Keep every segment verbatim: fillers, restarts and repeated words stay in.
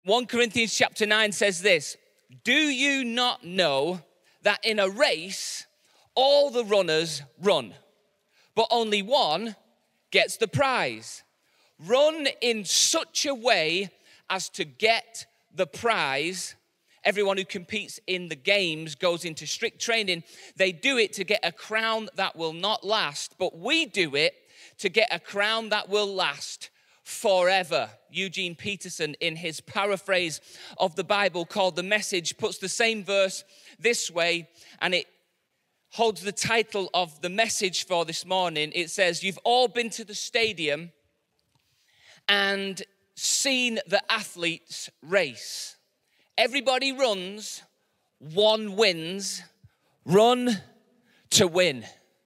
First Corinthians chapter nine says this, do you not know that in a race, all the runners run, but only one gets the prize? Run in such a way as to get the prize. Everyone who competes in the games goes into strict training. They do it to get a crown that will not last, but we do it to get a crown that will last forever. Eugene Peterson, in his paraphrase of the Bible called The Message, puts the same verse this way, and it holds the title of the message for this morning. It says, you've all been to the stadium and seen the athletes race. Everybody runs, one wins. Run to win.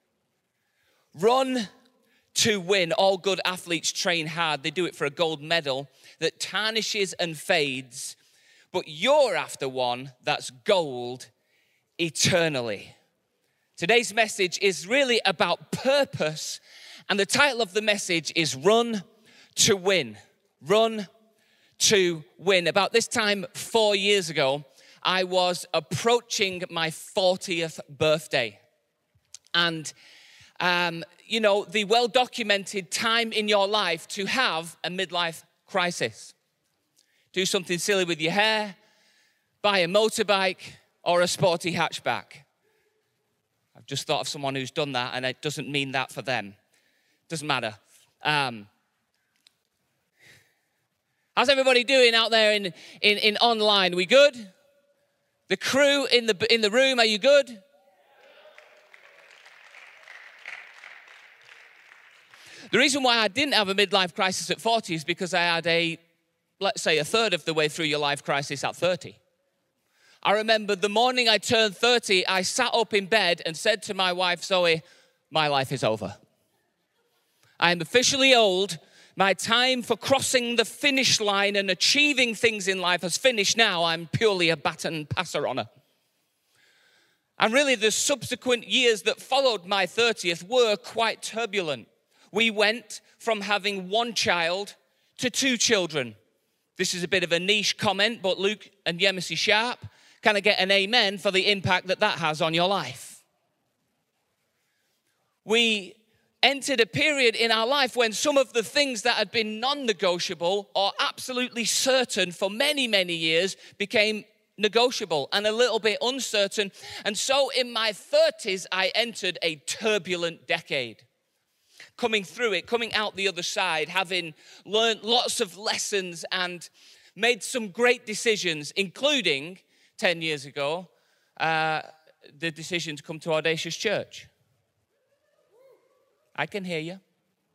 Run to win. All good athletes train hard. They do it for a gold medal that tarnishes and fades. But you're after one that's gold eternally. Today's message is really about purpose. And the title of the message is Run to Win. Run to win. About this time four years ago, I was approaching my fortieth birthday. And, um, you know, the well-documented time in your life to have a midlife crisis. Do something silly with your hair, buy a motorbike, or a sporty hatchback. I've just thought of someone who's done that, and it doesn't mean that for them. Doesn't matter. Um, how's everybody doing out there in, in, in online? We good? The crew in the in the room, are you good? The reason why I didn't have a midlife crisis at forty is because I had a, let's say, a third of the way through your life crisis at thirty. I remember the morning I turned thirty, I sat up in bed and said to my wife, Zoe, my life is over. I am officially old. My time for crossing the finish line and achieving things in life has finished now. I'm purely a baton passer on her. And really, the subsequent years that followed my thirtieth were quite turbulent. We went from having one child to two children. This is a bit of a niche comment, but Luke and Yemisi Sharp, can I get an amen for the impact that that has on your life? We entered a period in our life when some of the things that had been non-negotiable or absolutely certain for many, many years became negotiable and a little bit uncertain. And so in my thirties, I entered a turbulent decade. Coming through it, coming out the other side, having learned lots of lessons and made some great decisions, including ten years ago, uh, the decision to come to Audacious Church. I can hear you.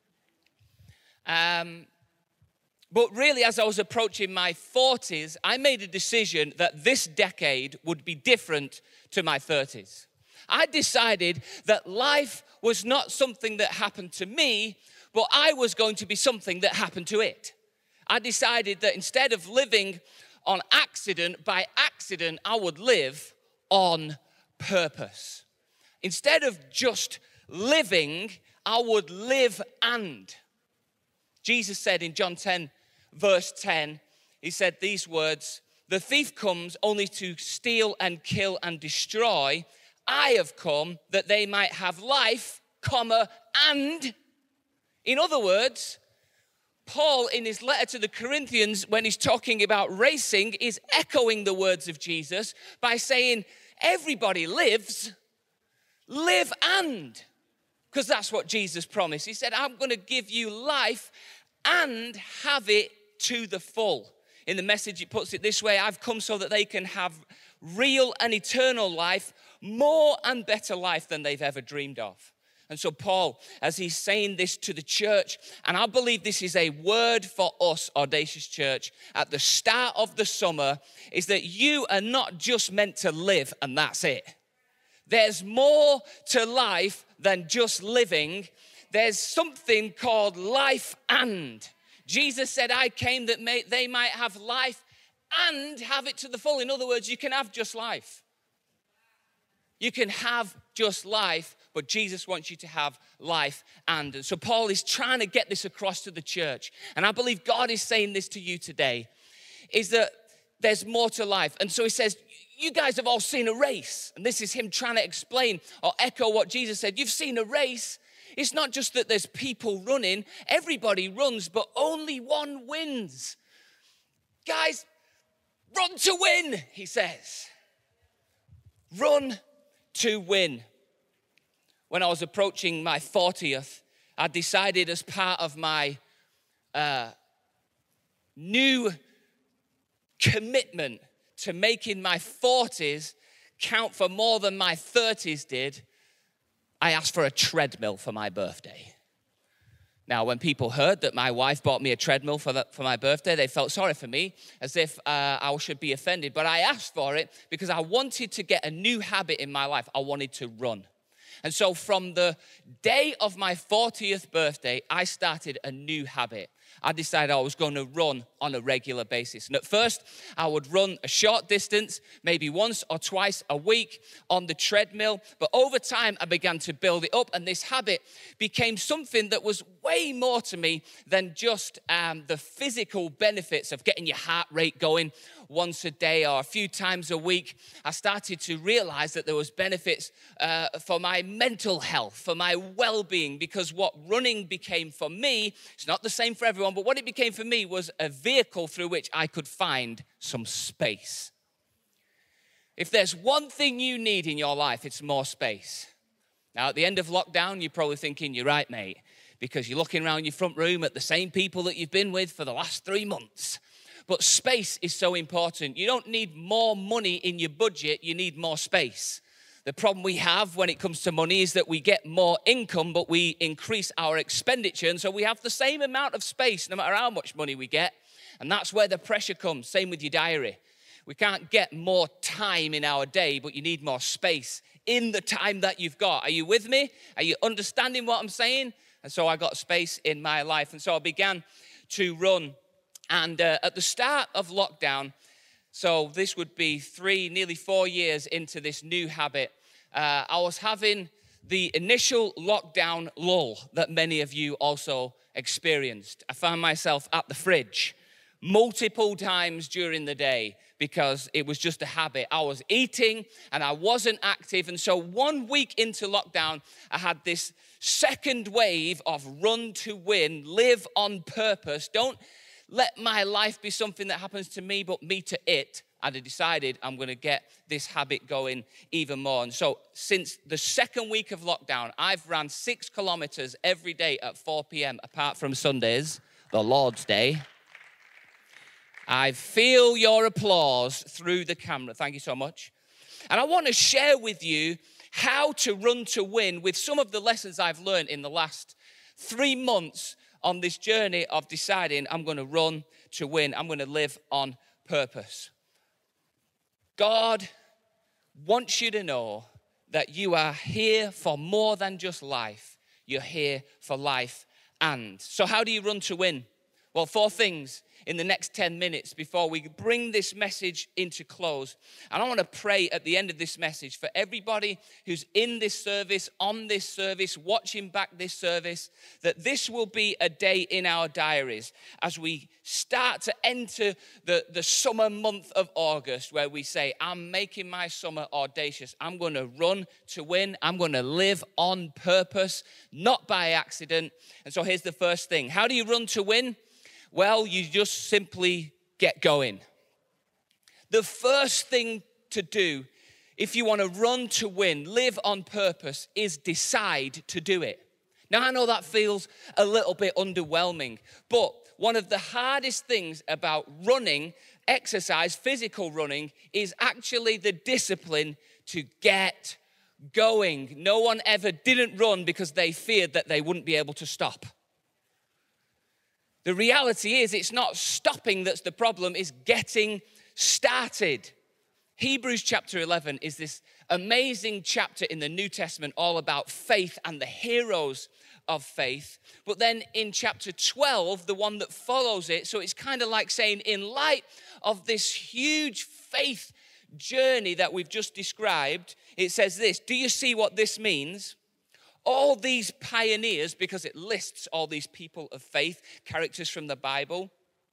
Um, but really, as I was approaching my forties, I made a decision that this decade would be different to my thirties. I decided that life was not something that happened to me, but I was going to be something that happened to it. I decided that instead of living on accident, by accident, I would live on purpose. Instead of just living, I would live and. Jesus said in John ten, verse ten, he said these words, the thief comes only to steal and kill and destroy. I have come that they might have life, comma, and. In other words, Paul, in his letter to the Corinthians, when he's talking about racing, is echoing the words of Jesus by saying, everybody lives, live and. Because that's what Jesus promised. He said, I'm going to give you life and have it to the full. In the Message, it puts it this way, I've come so that they can have real and eternal life, more and better life than they've ever dreamed of. And so Paul, as he's saying this to the church, and I believe this is a word for us, Audacious Church, at the start of the summer, is that you are not just meant to live and that's it. There's more to life than just living. There's something called life and. Jesus said, I came that may, they might have life and have it to the full. In other words, you can have just life. You can have just life, but Jesus wants you to have life and. And so Paul is trying to get this across to the church. And I believe God is saying this to you today, is that there's more to life. And so he says, you guys have all seen a race. And this is him trying to explain or echo what Jesus said. You've seen a race. It's not just that there's people running. Everybody runs, but only one wins. Guys, run to win, he says. Run to win. When I was approaching my fortieth, I decided as part of my uh, new commitment to making my forties count for more than my thirties did, I asked for a treadmill for my birthday. Now, when people heard that my wife bought me a treadmill for, the, for my birthday, they felt sorry for me, as if uh, I should be offended. But I asked for it because I wanted to get a new habit in my life. I wanted to run. And so from the day of my fortieth birthday, I started a new habit. I decided I was going to run on a regular basis. And at first, I would run a short distance, maybe once or twice a week on the treadmill. But over time, I began to build it up. And this habit became something that was way more to me than just um, the physical benefits of getting your heart rate going once a day or a few times a week. I started to realize that there was benefits uh, for my mental health, for my well-being, because what running became for me, it's not the same for everyone, but what it became for me was a vehicle through which I could find some space. If there's one thing you need in your life, it's more space. Now, at the end of lockdown, you're probably thinking, you're right, mate, because you're looking around your front room at the same people that you've been with for the last three months. But space is so important. You don't need more money in your budget, you need more space. The problem we have when it comes to money is that we get more income, but we increase our expenditure. And so we have the same amount of space, no matter how much money we get. And that's where the pressure comes. Same with your diary. We can't get more time in our day, but you need more space in the time that you've got. Are you with me? Are you understanding what I'm saying? And so I got space in my life. And so I began to run. And uh, at the start of lockdown, so this would be three, nearly four years into this new habit, uh, I was having the initial lockdown lull that many of you also experienced. I found myself at the fridge multiple times during the day because it was just a habit. I was eating and I wasn't active. And so one week into lockdown, I had this second wave of run to win, live on purpose. Don't let my life be something that happens to me, but me to it. And I decided I'm going to get this habit going even more. And so since the second week of lockdown, I've ran six kilometers every day at four p.m. apart from Sundays, the Lord's Day. I feel your applause through the camera. Thank you so much. And I want to share with you how to run to win with some of the lessons I've learned in the last three months on this journey of deciding I'm going to run to win. I'm going to live on purpose. God wants you to know that you are here for more than just life. You're here for life and. So how do you run to win? Well, four things in the next ten minutes before we bring this message into close. And I want to pray at the end of this message for everybody who's in this service, on this service, watching back this service, that this will be a day in our diaries as we start to enter the, the summer month of August, where we say, I'm making my summer audacious. I'm going to run to win. I'm going to live on purpose, not by accident. And so here's the first thing. How do you run to win? Well, you just simply get going. The first thing to do if you want to run to win, live on purpose, is decide to do it. Now, I know that feels a little bit underwhelming, but one of the hardest things about running, exercise, physical running, is actually the discipline to get going. No one ever didn't run because they feared that they wouldn't be able to stop. The reality is it's not stopping that's the problem, it's getting started. Hebrews chapter eleven is this amazing chapter in the New Testament all about faith and the heroes of faith. But then in chapter twelve, the one that follows it, so it's kind of like saying, in light of this huge faith journey that we've just described, it says this, do you see what this means? All these pioneers, because it lists all these people of faith, characters from the Bible,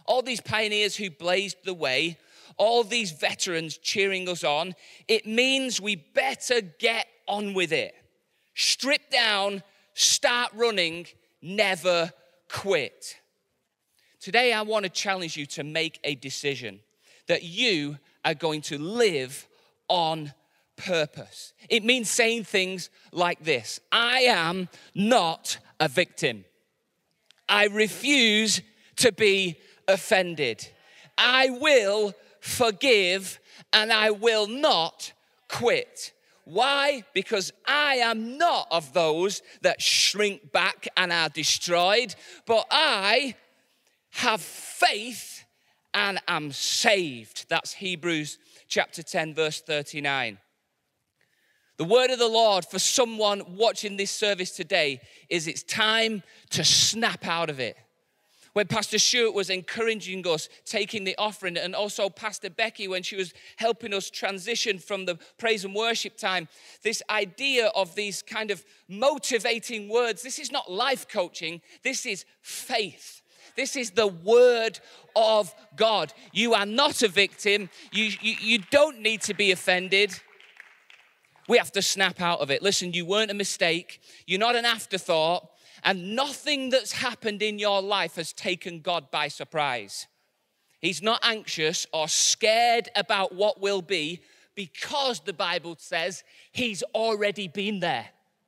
all these pioneers who blazed the way, all these veterans cheering us on, it means we better get on with it. Strip down, start running, never quit. Today, I want to challenge you to make a decision that you are going to live on purpose. It means saying things like this: I am not a victim. I refuse to be offended. I will forgive and I will not quit. Why? Because I am not of those that shrink back and are destroyed, but I have faith and am saved. That's Hebrews chapter ten, verse thirty-nine. The word of the Lord for someone watching this service today is it's time to snap out of it. When Pastor Stuart was encouraging us, taking the offering, and also Pastor Becky when she was helping us transition from the praise and worship time, this idea of these kind of motivating words, this is not life coaching, this is faith. This is the word of God. You are not a victim. You, you, you don't need to be offended. We have to snap out of it. Listen, you weren't a mistake. You're not an afterthought. And nothing that's happened in your life has taken God by surprise. He's not anxious or scared about what will be because the Bible says he's already been there.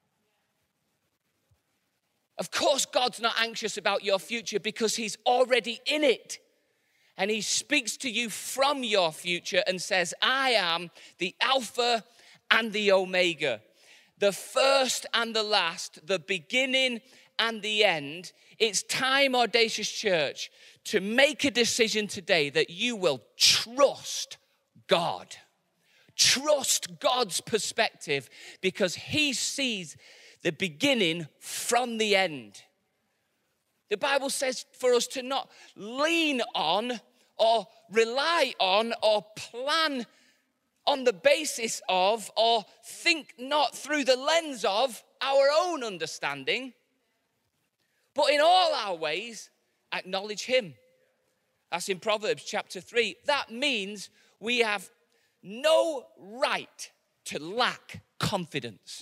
Of course, God's not anxious about your future because he's already in it. And he speaks to you from your future and says, I am the Alpha and the Omega, the first and the last, the beginning and the end. It's time, Audacious Church, to make a decision today that you will trust God. Trust God's perspective because he sees the beginning from the end. The Bible says for us to not lean on or rely on or plan on the basis of or think not through the lens of our own understanding, but in all our ways acknowledge him. That's in Proverbs chapter three. That means we have no right to lack confidence.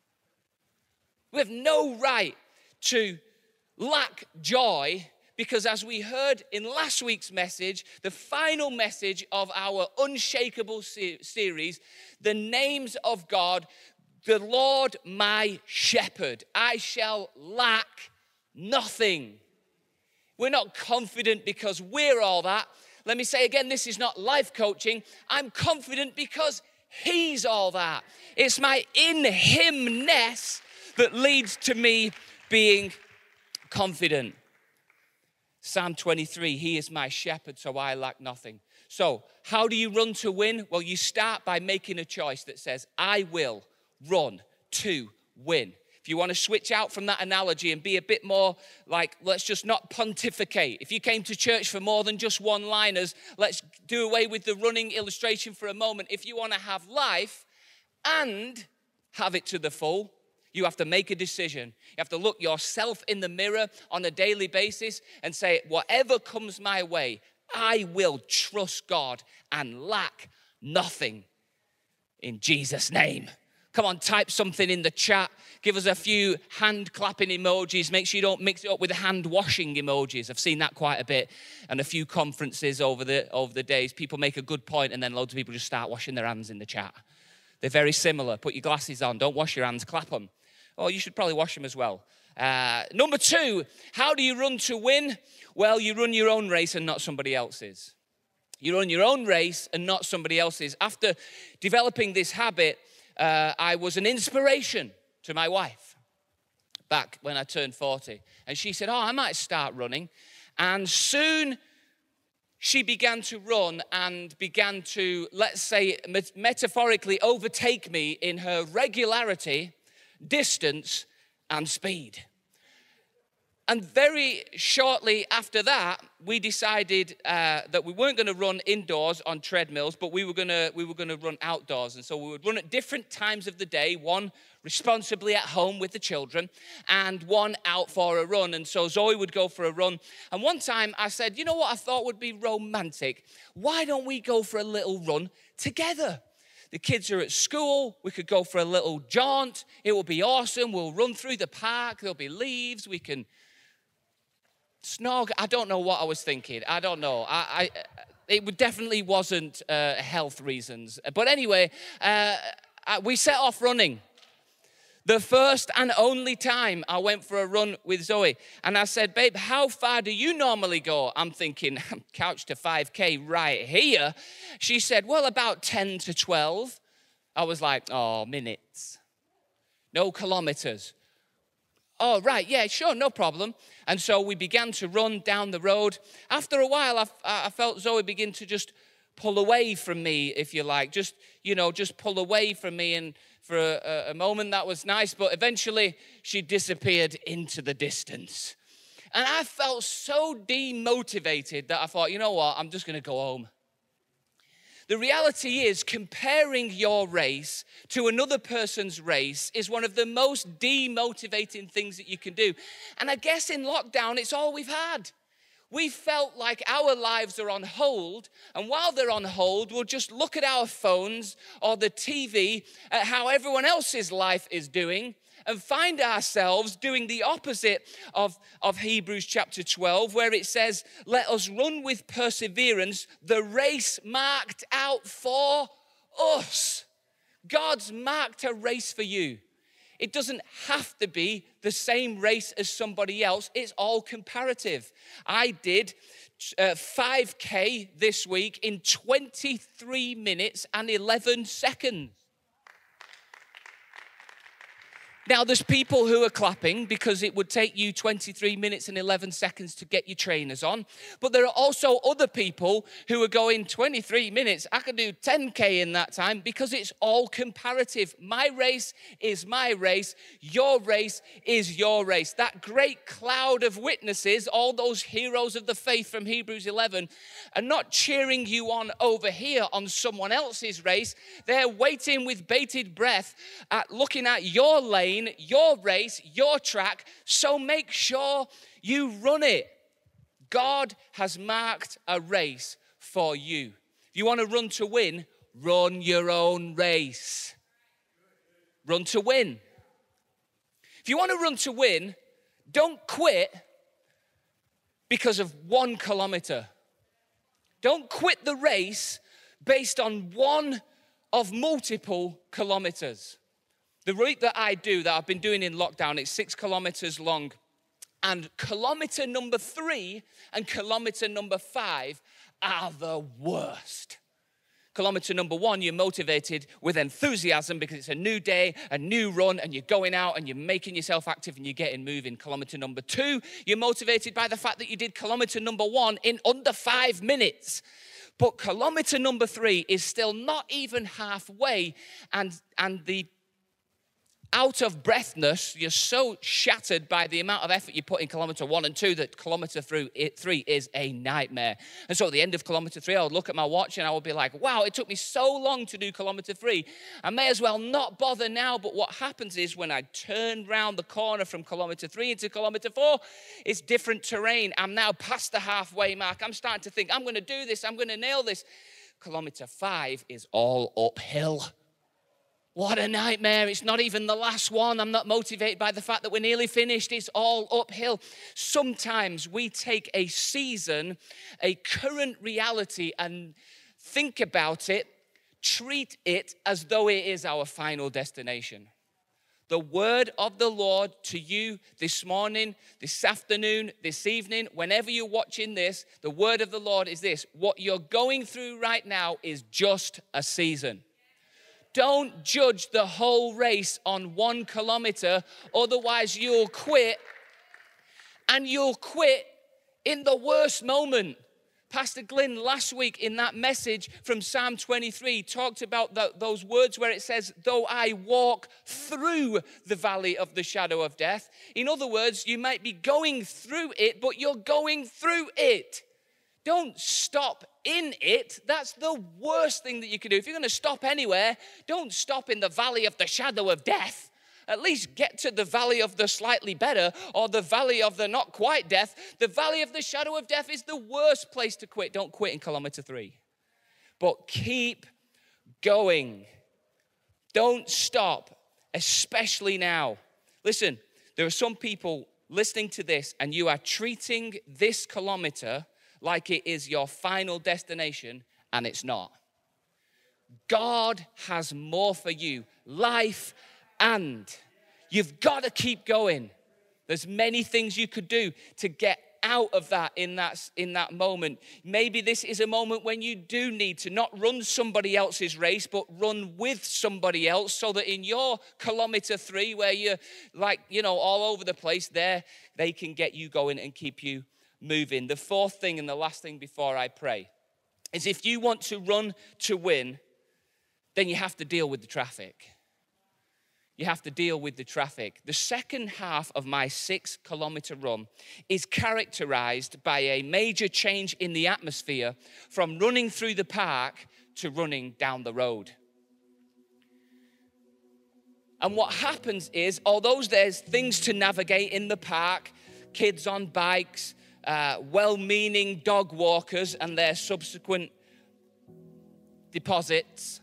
We have no right to lack joy because, as we heard in last week's message, the final message of our Unshakable series, the names of God, the Lord my shepherd, I shall lack nothing. We're not confident because we're all that. Let me say again, this is not life coaching. I'm confident because he's all that. It's my in him-ness that leads to me being confident. Psalm twenty-three, he is my shepherd, so I lack nothing. So how do you run to win? Well, you start by making a choice that says, I will run to win. If you want to switch out from that analogy and be a bit more like, let's just not pontificate. If you came to church for more than just one-liners, let's do away with the running illustration for a moment. If you want to have life and have it to the full, you have to make a decision. You have to look yourself in the mirror on a daily basis and say, whatever comes my way, I will trust God and lack nothing in Jesus' name. Come on, type something in the chat. Give us a few hand clapping emojis. Make sure you don't mix it up with hand washing emojis. I've seen that quite a bit. And a few conferences over the, over the days. People make a good point and then loads of people just start washing their hands in the chat. They're very similar. Put your glasses on. Don't wash your hands. Clap them. Oh, you should probably wash them as well. Uh, number two, how do you run to win? Well, you run your own race and not somebody else's. You run your own race and not somebody else's. After developing this habit, uh, I was an inspiration to my wife back when I turned forty. And she said, oh, I might start running. And soon she began to run and began to, let's say, metaphorically overtake me in her regularity, distance, and speed. And very shortly after that, we decided uh, that we weren't going to run indoors on treadmills, but we were going to we were going to run outdoors. And so we would run at different times of the day, one responsibly at home with the children, and one out for a run. And so Zoe would go for a run. And one time I said, you know what I thought would be romantic? Why don't we go for a little run together? The kids are at school. We could go for a little jaunt. It will be awesome. We'll run through the park. There'll be leaves. We can snog. I don't know what I was thinking. I don't know. I, I it definitely wasn't uh, health reasons. But anyway, uh, we set off running. The first and only time I went for a run with Zoe. And I said, babe, how far do you normally go? I'm thinking, couch to five K right here. She said, well, about ten to twelve. I was like, oh, minutes. No kilometers. Oh, right, yeah, sure, no problem. And so we began to run down the road. After a while, I, I felt Zoe begin to just pull away from me, if you like. Just, you know, just pull away from me. And for a, a moment, that was nice. But eventually, she disappeared into the distance. And I felt so demotivated that I thought, you know what, I'm just going to go home. The reality is, comparing your race to another person's race is one of the most demotivating things that you can do. And I guess in lockdown, it's all we've had. We felt like our lives are on hold, and while they're on hold, we'll just look at our phones or the T V at how everyone else's life is doing, and find ourselves doing the opposite of, of Hebrews chapter twelve, where it says, let us run with perseverance the race marked out for us. God's marked a race for you. It doesn't have to be the same race as somebody else. It's all comparative. I did uh, five K this week in twenty-three minutes and eleven seconds. Now, there's people who are clapping because it would take you twenty-three minutes and eleven seconds to get your trainers on. But there are also other people who are going twenty-three minutes. I could do ten K in that time because it's all comparative. My race is my race. Your race is your race. That great cloud of witnesses, all those heroes of the faith from Hebrews eleven, are not cheering you on over here on someone else's race. They're waiting with bated breath at looking at your lane, your race, your track, so make sure you run it. God has marked a race for you. If you want to run to win, run your own race. Run to win. If you want to run to win, don't quit because of one kilometer. Don't quit the race based on one of multiple kilometers. The route that I do, that I've been doing in lockdown, it's six kilometers long. And kilometer number three and kilometer number five are the worst. Kilometer number one, you're motivated with enthusiasm because it's a new day, a new run, and you're going out and you're making yourself active and you're getting moving. Kilometer number two, you're motivated by the fact that you did kilometer number one in under five minutes. But kilometer number three is still not even halfway, and, and the out of breathness, you're so shattered by the amount of effort you put in kilometer one and two that kilometer through it, three is a nightmare. And so at the end of kilometer three, I would look at my watch and I would be like, wow, it took me so long to do kilometer three. I may as well not bother now. But what happens is when I turn round the corner from kilometer three into kilometer four, it's different terrain. I'm now past the halfway mark. I'm starting to think, I'm going to do this. I'm going to nail this. Kilometer five is all uphill. What a nightmare. It's not even the last one. I'm not motivated by the fact that we're nearly finished. It's all uphill. Sometimes we take a season, a current reality, and think about it, treat it as though it is our final destination. The word of the Lord to you this morning, this afternoon, this evening, whenever you're watching this, the word of the Lord is this: what you're going through right now is just a season. Don't judge the whole race on one kilometer, otherwise you'll quit, and you'll quit in the worst moment. Pastor Glynn last week in that message from Psalm twenty-three talked about the, those words where it says, though I walk through the valley of the shadow of death. In other words, you might be going through it, but you're going through it. Don't stop in it. That's the worst thing that you can do. If you're going to stop anywhere, don't stop in the valley of the shadow of death. At least get to the valley of the slightly better or the valley of the not quite death. The valley of the shadow of death is the worst place to quit. Don't quit in kilometer three. But keep going. Don't stop, especially now. Listen, there are some people listening to this and you are treating this kilometer like it is your final destination, and it's not. God has more for you. Life and you've got to keep going. There's many things you could do to get out of that in that in that moment. Maybe this is a moment when you do need to not run somebody else's race, but run with somebody else, so that in your kilometer three, where you're like, you know, all over the place there, they can get you going and keep you moving. The fourth thing and the last thing before I pray is, if you want to run to win, then you have to deal with the traffic. You have to deal with the traffic. The second half of my six kilometer run is characterized by a major change in the atmosphere from running through the park to running down the road. And what happens is, although there's things to navigate in the park, kids on bikes, uh, well-meaning dog walkers and their subsequent deposits,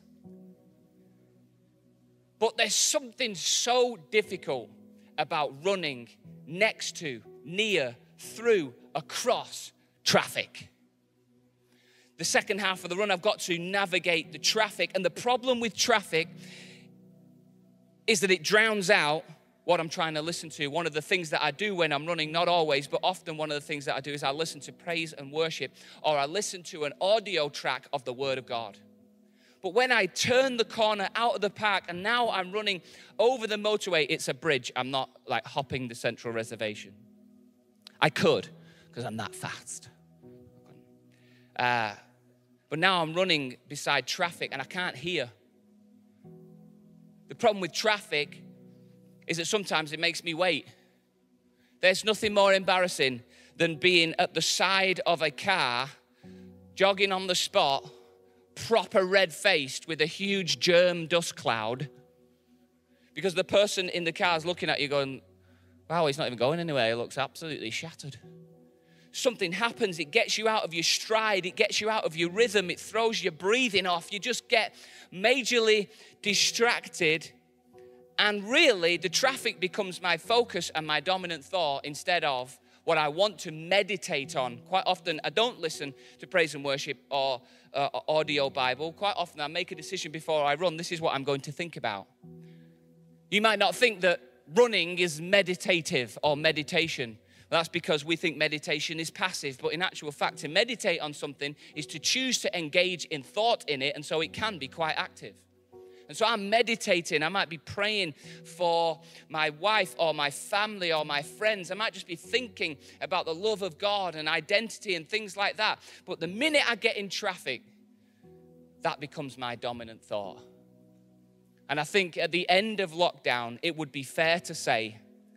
but there's something so difficult about running next to, near, through, across traffic. The second half of the run, I've got to navigate the traffic. And the problem with traffic is that it drowns out what I'm trying to listen to. One of the things that I do when I'm running, not always, but often one of the things that I do is I listen to praise and worship, or I listen to an audio track of the Word of God. But when I turn the corner out of the park and now I'm running over the motorway, it's a bridge. I'm not like hopping the Central Reservation. I could, because I'm that fast. Uh, but now I'm running beside traffic and I can't hear. The problem with traffic is that sometimes it makes me wait. There's nothing more embarrassing than being at the side of a car, jogging on the spot, proper red-faced with a huge germ dust cloud, because the person in the car is looking at you going, wow, he's not even going anywhere. He looks absolutely shattered. Something happens. It gets you out of your stride. It gets you out of your rhythm. It throws your breathing off. You just get majorly distracted. And really, the traffic becomes my focus and my dominant thought instead of what I want to meditate on. Quite often, I don't listen to praise and worship or uh, audio Bible. Quite often, I make a decision before I run. This is what I'm going to think about. You might not think that running is meditative or meditation. That's because we think meditation is passive. But in actual fact, to meditate on something is to choose to engage in thought in it, and so it can be quite active. And so I'm meditating. I might be praying for my wife or my family or my friends. I might just be thinking about the love of God and identity and things like that. But the minute I get in traffic, that becomes my dominant thought. And I think at the end of lockdown, it would be fair to say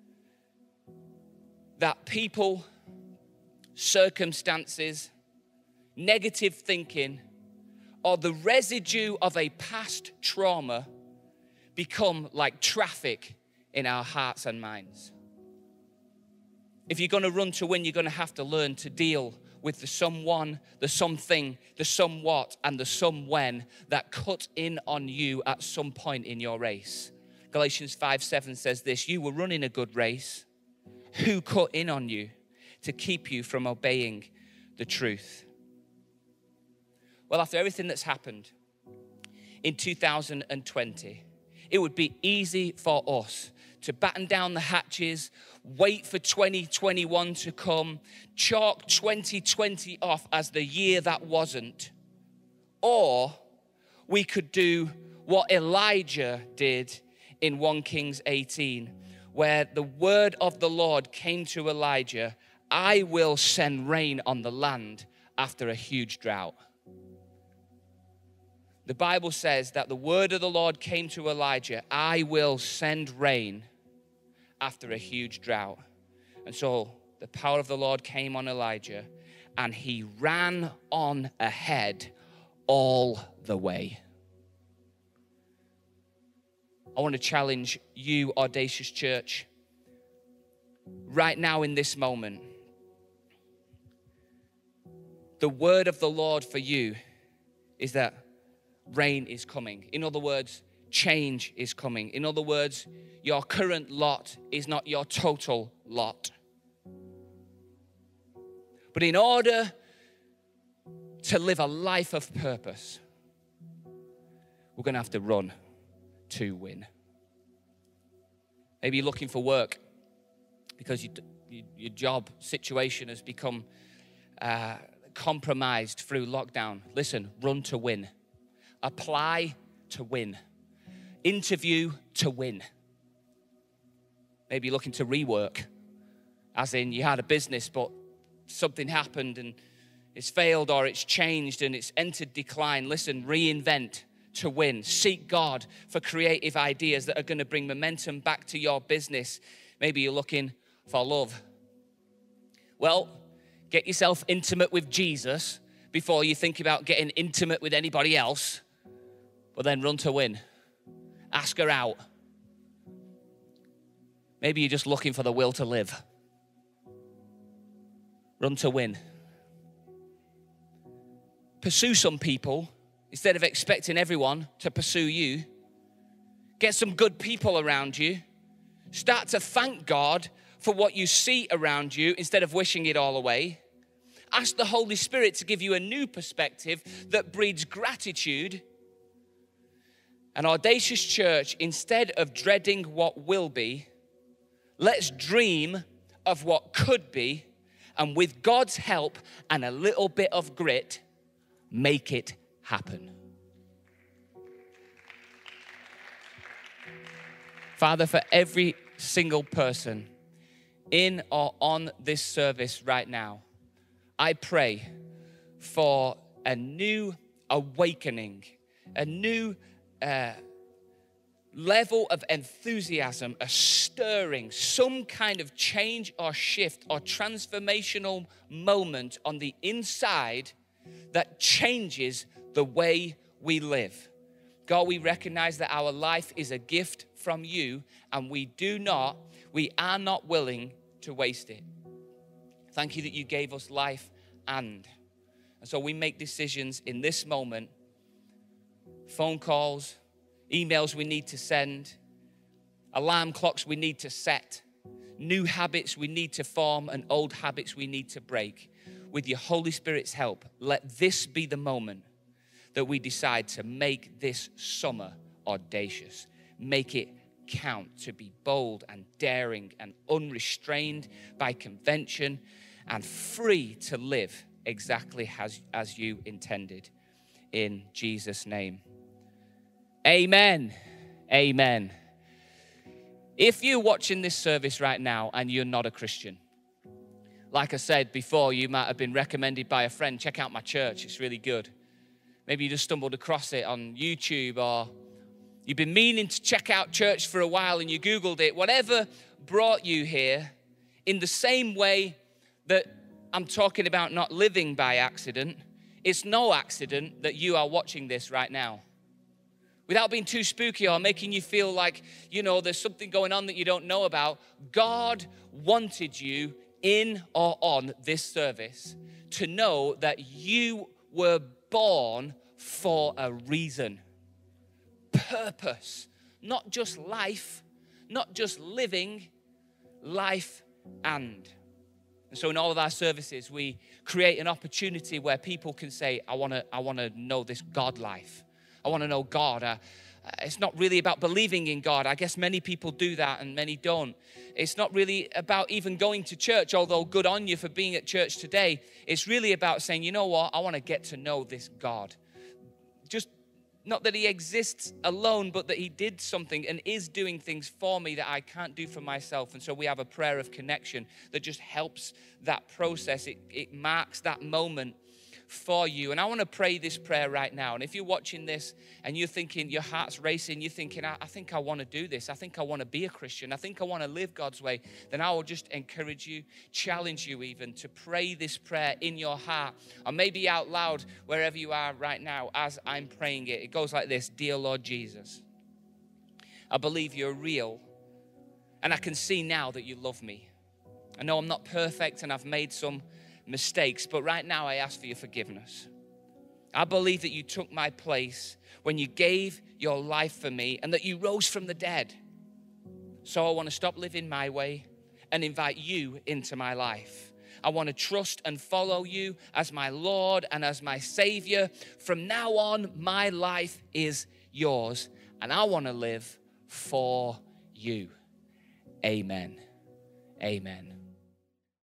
that people, circumstances, negative thinking, or the residue of a past trauma become like traffic in our hearts and minds. If you're going to run to win, you're going to have to learn to deal with the someone, the something, the somewhat, and the some when that cut in on you at some point in your race. Galatians five seven says this: you were running a good race. Who cut in on you to keep you from obeying the truth? Well, after everything that's happened in two thousand twenty, it would be easy for us to batten down the hatches, wait for twenty twenty-one to come, chalk twenty twenty off as the year that wasn't. Or we could do what Elijah did in First Kings eighteen, where the word of the Lord came to Elijah: I will send rain on the land after a huge drought. The Bible says that the word of the Lord came to Elijah, I will send rain after a huge drought. And so the power of the Lord came on Elijah, and he ran on ahead all the way. I want to challenge you, Audacious Church, right now in this moment. The word of the Lord for you is that rain is coming. In other words, change is coming. In other words, your current lot is not your total lot. But in order to live a life of purpose, we're going to have to run to win. Maybe you're looking for work because you, you, your job situation has become uh, compromised through lockdown. Listen, run to win. Apply to win. Interview to win. Maybe you're looking to rework, as in you had a business but something happened and it's failed or it's changed and it's entered decline. Listen, reinvent to win. Seek God for creative ideas that are going to bring momentum back to your business. Maybe you're looking for love. Well, get yourself intimate with Jesus before you think about getting intimate with anybody else. But then run to win. Ask her out. Maybe you're just looking for the will to live. Run to win. Pursue some people instead of expecting everyone to pursue you. Get some good people around you. Start to thank God for what you see around you instead of wishing it all away. Ask the Holy Spirit to give you a new perspective that breeds gratitude. An Audacious Church, instead of dreading what will be, let's dream of what could be, and with God's help and a little bit of grit, make it happen. Father, for every single person in or on this service right now, I pray for a new awakening, a new uh, level of enthusiasm, a stirring, some kind of change or shift or transformational moment on the inside that changes the way we live. God, we recognize that our life is a gift from you, and we do not, we are not willing to waste it. Thank you that you gave us life and. And so we make decisions in this moment, phone calls, emails we need to send, alarm clocks we need to set, new habits we need to form, and old habits we need to break. With your Holy Spirit's help, let this be the moment that we decide to make this summer audacious. Make it count, to be bold and daring and unrestrained by convention and free to live exactly as, as you intended. In Jesus' name. Amen. Amen. If you're watching this service right now and you're not a Christian, like I said before, you might have been recommended by a friend. Check out my church, it's really good. Maybe you just stumbled across it on YouTube, or you've been meaning to check out church for a while and you Googled it. Whatever brought you here, in the same way that I'm talking about not living by accident, it's no accident that you are watching this right now. Without being too spooky or making you feel like, you know, there's something going on that you don't know about, God wanted you in or on this service to know that you were born for a reason. Purpose. Not just life, not just living, life and. And so in all of our services, we create an opportunity where people can say, I want to I want to know this God life. I want to know God. Uh, it's not really about believing in God. I guess many people do that and many don't. It's not really about even going to church, although good on you for being at church today. It's really about saying, you know what? I want to get to know this God. Just not that he exists alone, but that he did something and is doing things for me that I can't do for myself. And so we have a prayer of connection that just helps that process. It, it marks that moment for you. And I want to pray this prayer right now. And if you're watching this and you're thinking, your heart's racing, you're thinking, I, I think I want to do this. I think I want to be a Christian. I think I want to live God's way. Then I will just encourage you, challenge you even to pray this prayer in your heart, or maybe out loud wherever you are right now as I'm praying it. It goes like this: Dear Lord Jesus, I believe you're real, and I can see now that you love me. I know I'm not perfect and I've made some mistakes, but right now I ask for your forgiveness. I believe that you took my place when you gave your life for me and that you rose from the dead. So I want to stop living my way and invite you into my life. I want to trust and follow you as my Lord and as my Savior. From now on, my life is yours, and I want to live for you. Amen. Amen.